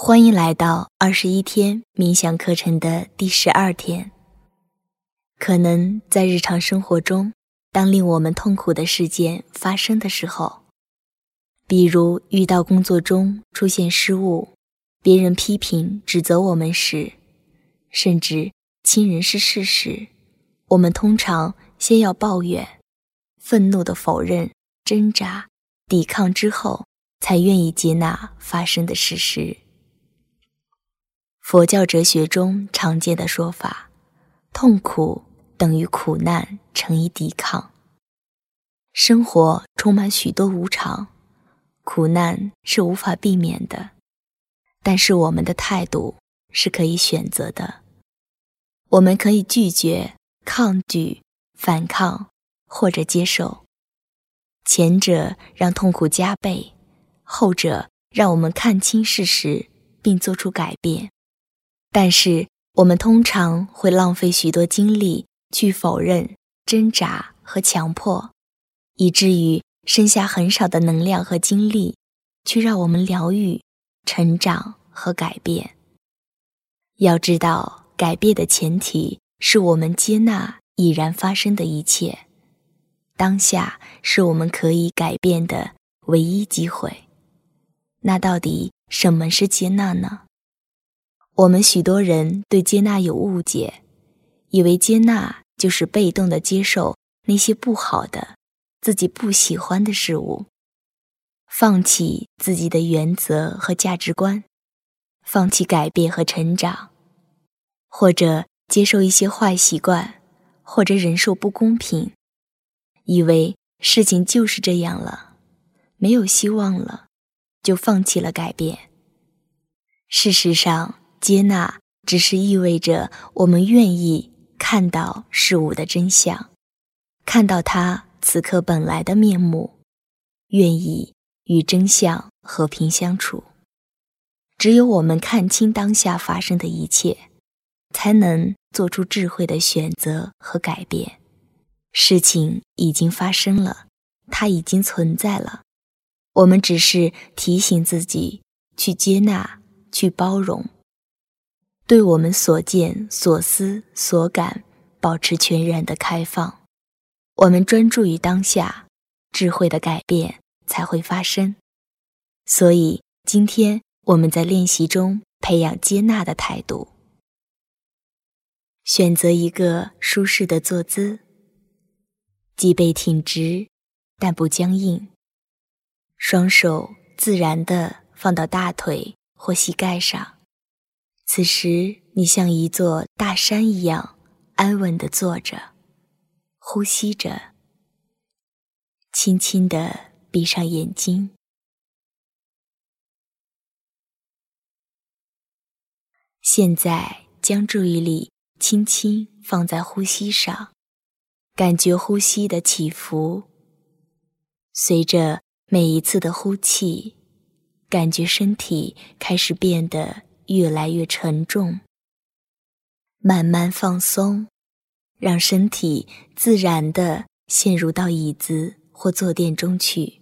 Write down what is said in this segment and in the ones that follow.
欢迎来到21天冥想课程的第12天。可能在日常生活中，当令我们痛苦的事件发生的时候，比如遇到工作中出现失误，别人批评指责我们时，甚至亲人逝世时，我们通常先要抱怨，愤怒地否认，挣扎，抵抗之后，才愿意接纳发生的事实。佛教哲学中常见的说法，痛苦等于苦难乘以抵抗。生活充满许多无常，苦难是无法避免的，但是我们的态度是可以选择的。我们可以拒绝、抗拒、反抗或者接受。前者让痛苦加倍，后者让我们看清事实并做出改变。但是我们通常会浪费许多精力去否认、挣扎和强迫，以至于剩下很少的能量和精力去让我们疗愈、成长和改变。要知道，改变的前提是我们接纳已然发生的一切。当下是我们可以改变的唯一机会。那到底什么是接纳呢？我们许多人对接纳有误解，以为接纳就是被动地接受那些不好的、自己不喜欢的事物，放弃自己的原则和价值观，放弃改变和成长，或者接受一些坏习惯，或者忍受不公平，以为事情就是这样了，没有希望了，就放弃了改变。事实上，接纳只是意味着我们愿意看到事物的真相，看到它此刻本来的面目，愿意与真相和平相处。只有我们看清当下发生的一切，才能做出智慧的选择和改变。事情已经发生了，它已经存在了，我们只是提醒自己去接纳，去包容，对我们所见、所思、所感保持全然的开放。我们专注于当下，智慧的改变才会发生。所以今天我们在练习中培养接纳的态度。选择一个舒适的坐姿，脊背挺直，但不僵硬，双手自然地放到大腿或膝盖上。此时你像一座大山一样安稳地坐着，呼吸着，轻轻地闭上眼睛。现在将注意力轻轻放在呼吸上，感觉呼吸的起伏。随着每一次的呼气，感觉身体开始变得越来越沉重，慢慢放松，让身体自然地陷入到椅子或坐垫中去。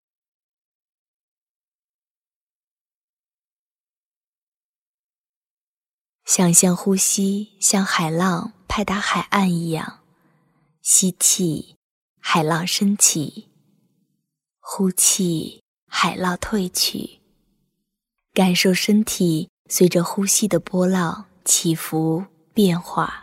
想象呼吸像海浪拍打海岸一样，吸气，海浪升起，呼气，海浪退去，感受身体随着呼吸的波浪起伏变化。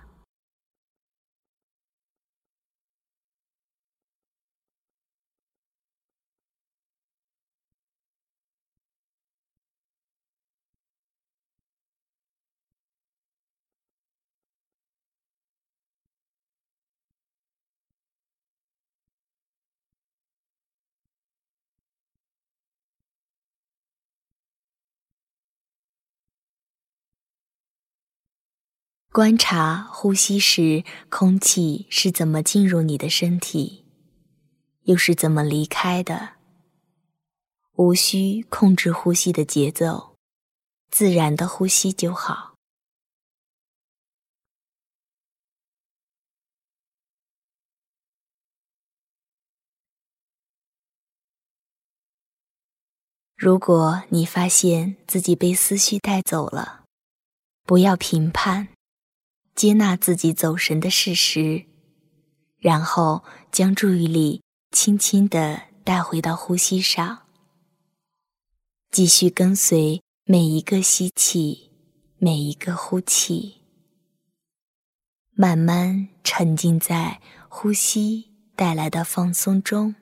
观察呼吸时空气是怎么进入你的身体，又是怎么离开的。无需控制呼吸的节奏，自然的呼吸就好。 如果你发现自己被思绪带走了，不要评判，接纳自己走神的事实，然后将注意力轻轻地带回到呼吸上，继续跟随每一个吸气，每一个呼气，慢慢沉浸在呼吸带来的放松中。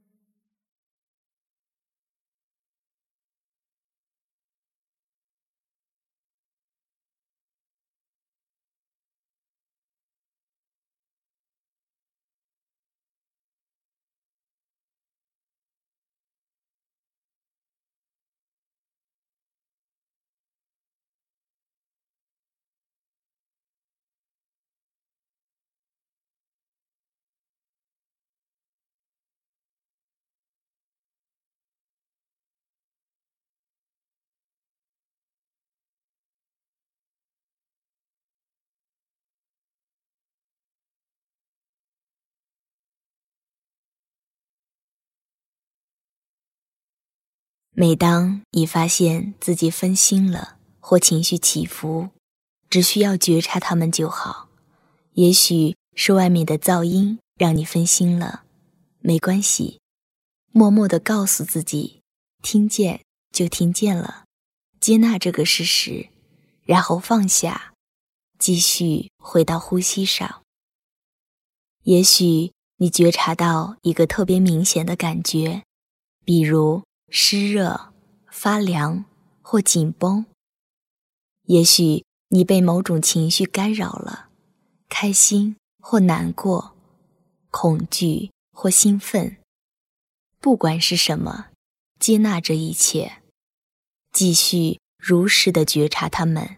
每当你发现自己分心了或情绪起伏，只需要觉察它们就好。也许是外面的噪音让你分心了，没关系，默默地告诉自己，听见就听见了，接纳这个事实，然后放下，继续回到呼吸上。也许你觉察到一个特别明显的感觉，比如湿热、发凉或紧绷。也许你被某种情绪干扰了，开心或难过，恐惧或兴奋。不管是什么，接纳这一切，继续如实地觉察它们。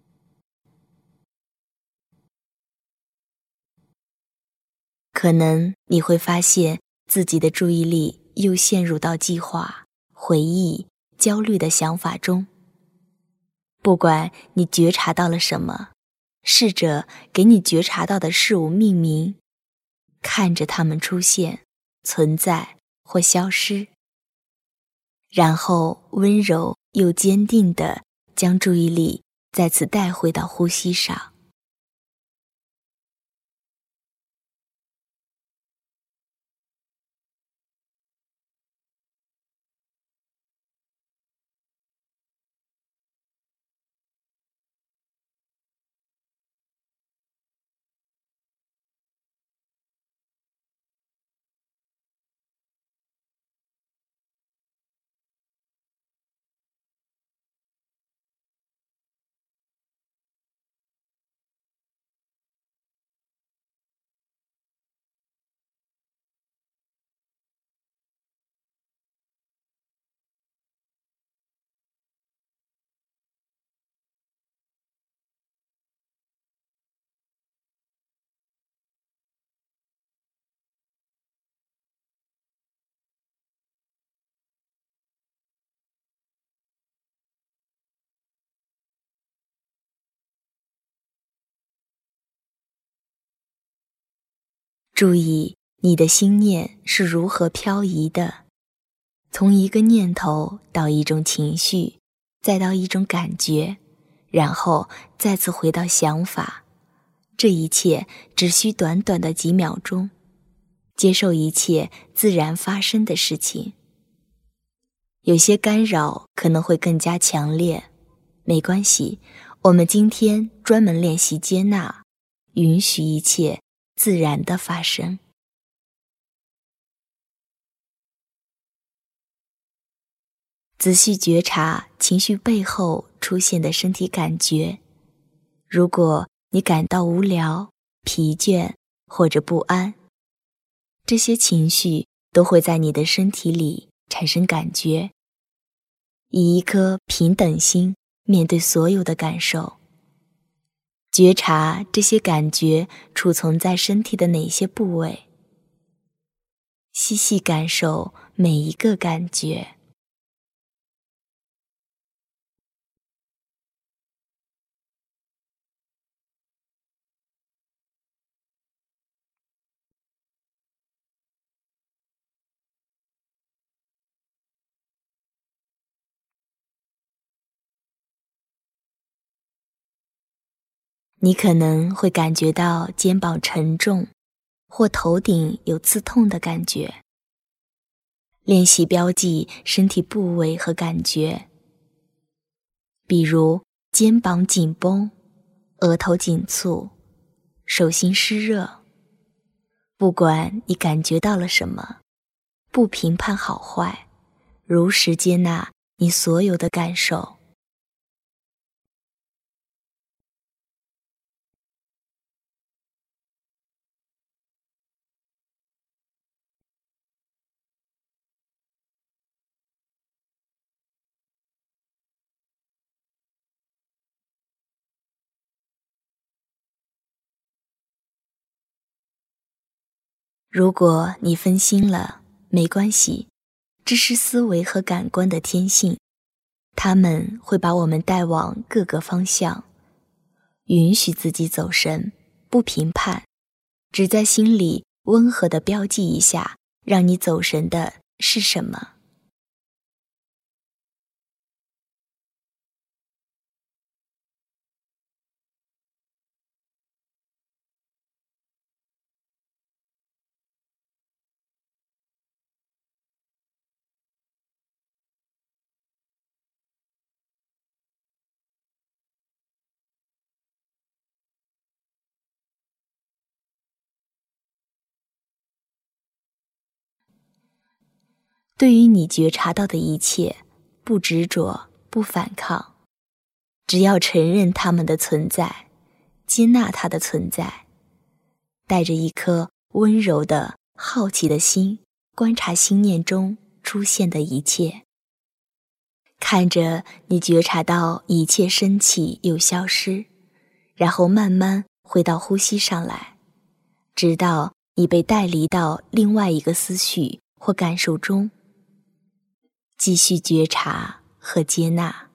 可能你会发现自己的注意力又陷入到计划、回忆、焦虑的想法中。不管你觉察到了什么，试着给你觉察到的事物命名，看着它们出现、存在或消失，然后温柔又坚定地将注意力再次带回到呼吸上。注意你的心念是如何漂移的，从一个念头到一种情绪，再到一种感觉，然后再次回到想法。这一切只需短短的几秒钟，接受一切自然发生的事情。有些干扰可能会更加强烈，没关系，我们今天专门练习接纳，允许一切自然的发生。仔细觉察情绪背后出现的身体感觉。如果你感到无聊、疲倦或者不安，这些情绪都会在你的身体里产生感觉。以一颗平等心面对所有的感受，觉察这些感觉储存在身体的哪些部位，细细感受每一个感觉。 你可能会感觉到肩膀沉重，或头顶有刺痛的感觉。练习标记身体部位和感觉，比如肩膀紧绷、额头紧蹙、手心湿热。不管你感觉到了什么，不评判好坏，如实接纳你所有的感受。如果你分心了，没关系，这是思维和感官的天性，它们会把我们带往各个方向。允许自己走神，不评判，只在心里温和地标记一下，让你走神的是什么。对于你觉察到的一切，不执着，不反抗，只要承认它们的存在，接纳它的存在，带着一颗温柔的、好奇的心，观察心念中出现的一切，看着你觉察到一切升起又消失，然后慢慢回到呼吸上来，直到你被带离到另外一个思绪或感受中，继续觉察和接纳。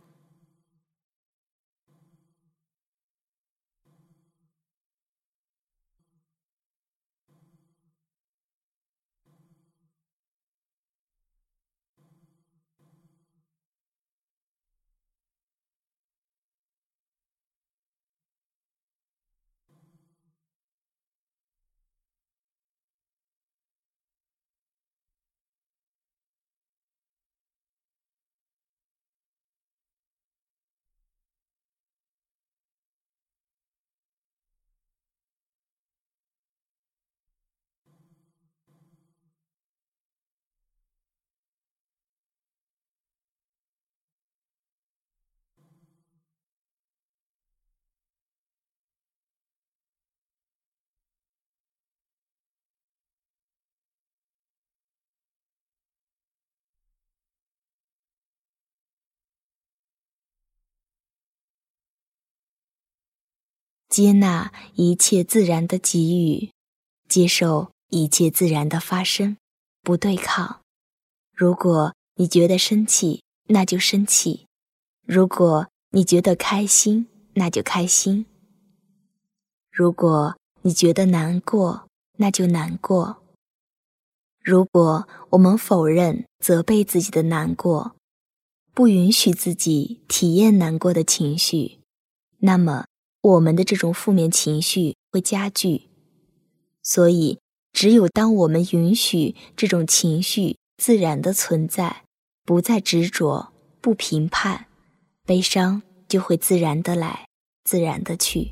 接纳一切自然的给予，接受一切自然的发生，不对抗。如果你觉得生气，那就生气；如果你觉得开心，那就开心；如果你觉得难过，那就难过。如果我们否认、责备自己的难过，不允许自己体验难过的情绪，那么我们的这种负面情绪会加剧。所以，只有当我们允许这种情绪自然的存在，不再执着，不评判，悲伤就会自然的来，自然的去。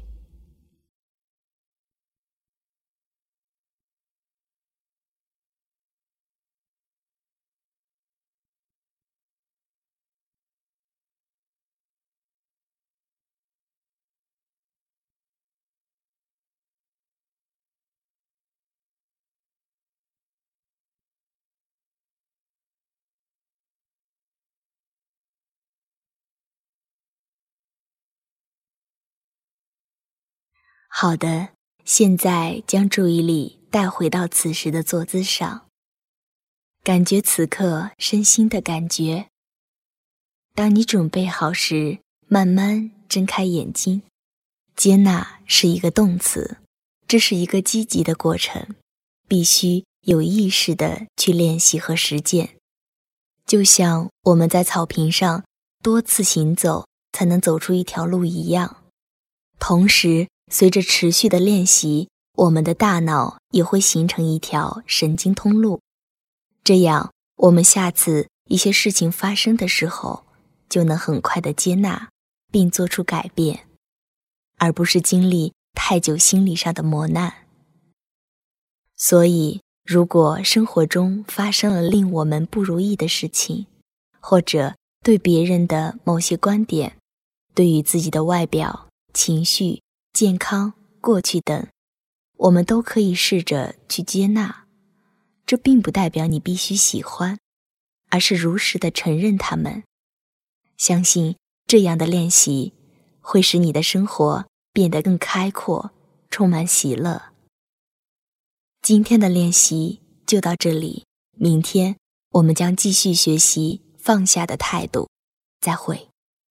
好的，现在将注意力带回到此时的坐姿上，感觉此刻身心的感觉。当你准备好时，慢慢睁开眼睛。接纳是一个动词，这是一个积极的过程，必须有意识地去练习和实践。就像我们在草坪上多次行走才能走出一条路一样，同时随着持续的练习，我们的大脑也会形成一条神经通路，这样我们下次一些事情发生的时候，就能很快地接纳并做出改变，而不是经历太久心理上的磨难。所以，如果生活中发生了令我们不如意的事情，或者对别人的某些观点，对于自己的外表、情绪、健康、过去等，我们都可以试着去接纳。这并不代表你必须喜欢，而是如实地承认它们。相信这样的练习会使你的生活变得更开阔，充满喜乐。今天的练习就到这里，明天我们将继续学习放下的态度。再会。